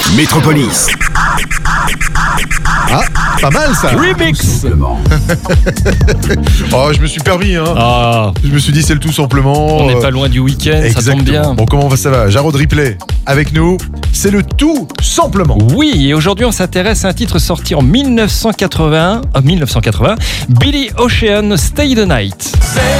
Métropolis. Ah, pas mal ça. Remix. Oh, je me suis permis, hein. Ah, Je me suis dit, c'est le tout simplement. on n'est pas loin du week-end, ça tombe bien. Bon, comment ça va? Jarod Ripley avec nous. C'est le tout simplement. Oui, et aujourd'hui on s'intéresse à un titre sorti en 1980, Billy Ocean, Stay the Night.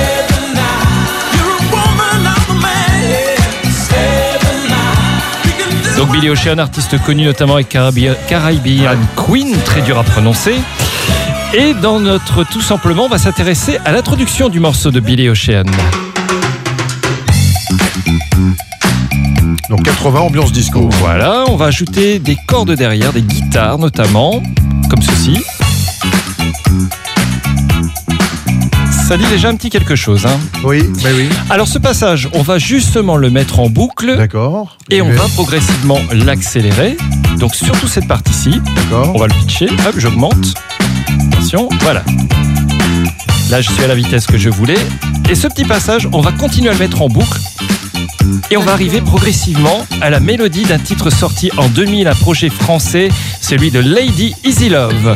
Donc Billy Ocean, artiste connu notamment avec Caribbean Queen, très dur à prononcer. Et dans notre tout simplement, on va s'intéresser à l'introduction du morceau de Billy Ocean. Donc 80, ambiance disco. Voilà, on va ajouter des cordes derrière, des guitares notamment, comme ceci. Ça dit déjà un petit quelque chose, hein. Oui, bah oui. Alors ce passage, on va justement le mettre en boucle. D'accord. Et on va progressivement l'accélérer. Donc surtout cette partie-ci. D'accord. On va le pitcher. Hop, j'augmente. Attention, voilà. Là, je suis à la vitesse que je voulais. Et ce petit passage, on va continuer à le mettre en boucle. Et on va arriver progressivement à la mélodie d'un titre sorti en 2000, un projet français, celui de Lady Easy Love.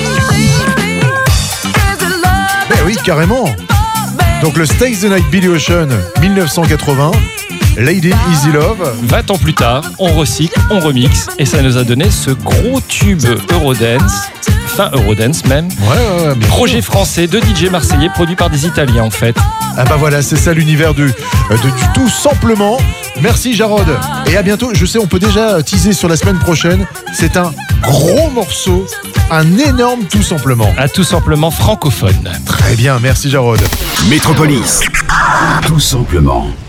Ben oui, carrément. Donc le Stay the Night Billy Ocean 1980, Lady Easy Love. 20 ans plus tard, on recycle, on remixe et ça nous a donné ce gros tube Eurodance, fin Eurodance même. Ouais, bien Projet français de DJ marseillais produit par des Italiens en fait. Ah bah voilà, c'est ça l'univers du tout simplement. Merci Jarod. Et à bientôt. Je sais, on peut déjà teaser sur la semaine prochaine. C'est un gros morceau, un énorme tout simplement. Un tout simplement francophone. Très bien, merci Jarod. Métropolis. Tout simplement.